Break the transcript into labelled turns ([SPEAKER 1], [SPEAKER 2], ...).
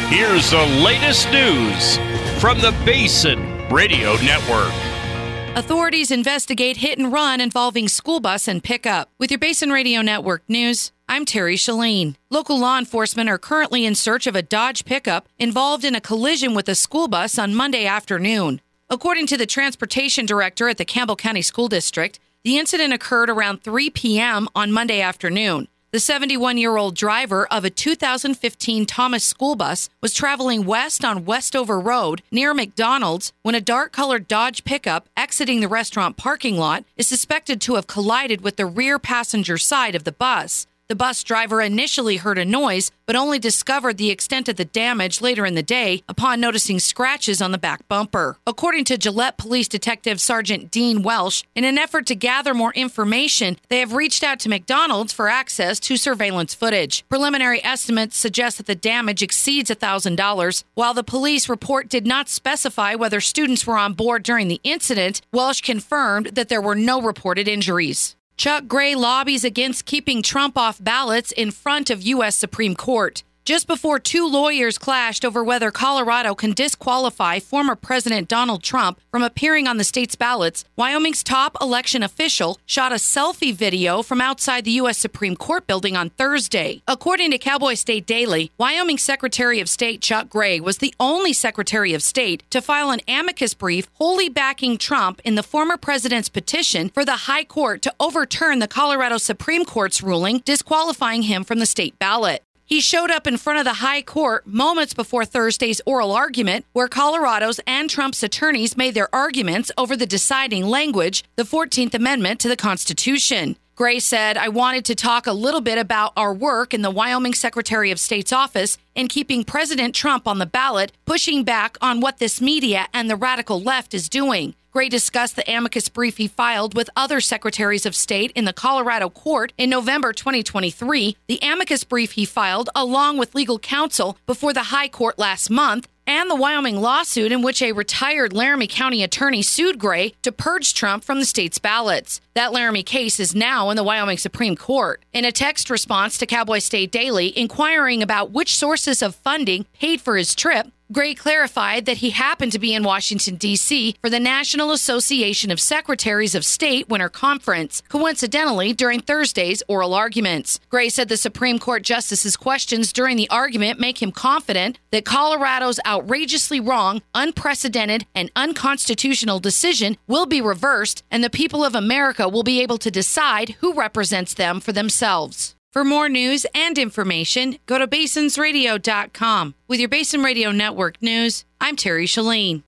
[SPEAKER 1] Here's the latest news from the Basin Radio Network.
[SPEAKER 2] Authorities investigate hit and run involving school bus and pickup. With your Basin Radio Network news, I'm Terry Shalene. Local law enforcement are currently in search of a Dodge pickup involved in a collision with a school bus on Monday afternoon. According to the transportation director at the Campbell County School District, the incident occurred around 3 p.m. on Monday afternoon. The 71-year-old driver of a 2015 Thomas school bus was traveling west on Westover Road near McDonald's when a dark-colored Dodge pickup exiting the restaurant parking lot is suspected to have collided with the rear passenger side of the bus. The bus driver initially heard a noise, but only discovered the extent of the damage later in the day upon noticing scratches on the back bumper. According to Gillette Police Detective Sergeant Dean Welsh, in an effort to gather more information, they have reached out to McDonald's for access to surveillance footage. Preliminary estimates suggest that the damage exceeds $1,000. While the police report did not specify whether students were on board during the incident, Welsh confirmed that there were no reported injuries. Chuck Gray lobbies against keeping Trump off ballots in front of U.S. Supreme Court. Just before two lawyers clashed over whether Colorado can disqualify former President Donald Trump from appearing on the state's ballots, Wyoming's top election official shot a selfie video from outside the U.S. Supreme Court building on Thursday. According to Cowboy State Daily, Wyoming Secretary of State Chuck Gray was the only Secretary of State to file an amicus brief wholly backing Trump in the former president's petition for the High Court to overturn the Colorado Supreme Court's ruling disqualifying him from the state ballot. He showed up in front of the High Court moments before Thursday's oral argument, where Colorado's and Trump's attorneys made their arguments over the deciding language, the 14th Amendment to the Constitution. Gray said, "I wanted to talk a little bit about our work in the Wyoming Secretary of State's office in keeping President Trump on the ballot, pushing back on what this media and the radical left is doing." Gray discussed the amicus brief he filed with other secretaries of state in the Colorado court in November 2023, the amicus brief he filed along with legal counsel before the High Court last month, and the Wyoming lawsuit in which a retired Laramie County attorney sued Gray to purge Trump from the state's ballots. That Laramie case is now in the Wyoming Supreme Court. In a text response to Cowboy State Daily inquiring about which sources of funding paid for his trip, Gray clarified that he happened to be in Washington, D.C. for the National Association of Secretaries of State Winter Conference, coincidentally during Thursday's oral arguments. Gray said the Supreme Court justice's questions during the argument make him confident that Colorado's outrageously wrong, unprecedented, and unconstitutional decision will be reversed, and the people of America will be able to decide who represents them for themselves. For more news and information, go to basinsradio.com. With your Basin Radio Network news, I'm Terry Shalene.